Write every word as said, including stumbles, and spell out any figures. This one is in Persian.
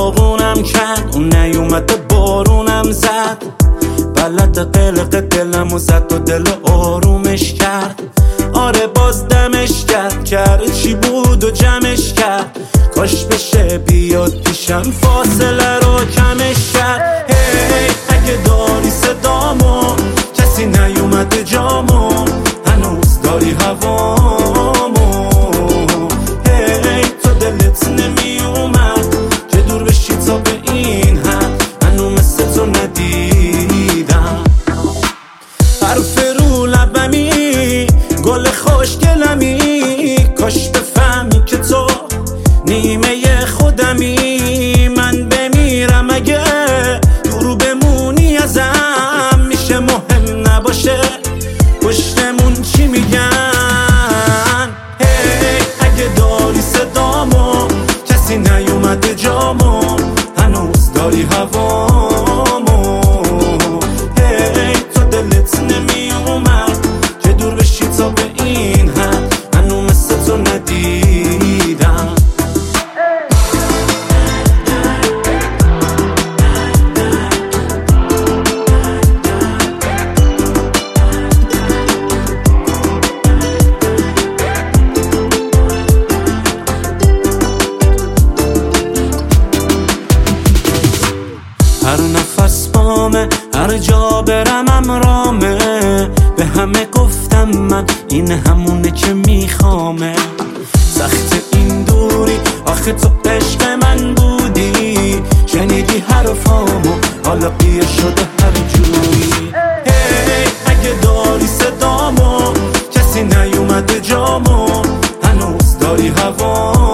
داغونم کرد، اون نیومد بارونم زد، بلد قلق دلمو زد و دل آرومش کرد. آره باز دمش کرد، کرد چی بود و جمعش کرد، کاش بشه بیاد پیشم فاصله رو کمش کرد. هی اگه داری صدامو، کسی نیومده جامو، هنوز داری هوامو. هی تو دلت نمی اومد که دور بشی تا به این حد، منو مثل تو ندیدم. حرف رو لبمی، گل خوشگلمی، کاش بفهمی که تو نیمه خودمی. من بمیرم اگه دورو بمونی ازم، میشه مهم نباشه پشتمون چی میگن. هی اگه داری صدامو، کسی نیومده جامو، هنوز داری هوامو. هی تو دلت نمی اومد که دور بشی تا به این حد، منو مثل تو ندیدم. هر نفس بامه، هر جا برم امرامه، به همه گفتم من این همونه که میخوامه. سخت این دوری، آخه تو عشق من بودی، شنیدی حرفامو، حالا قیه شده هر جوری. هی اگه داری صدامو، کسی نیومده جامو، هنوز داری هوامو.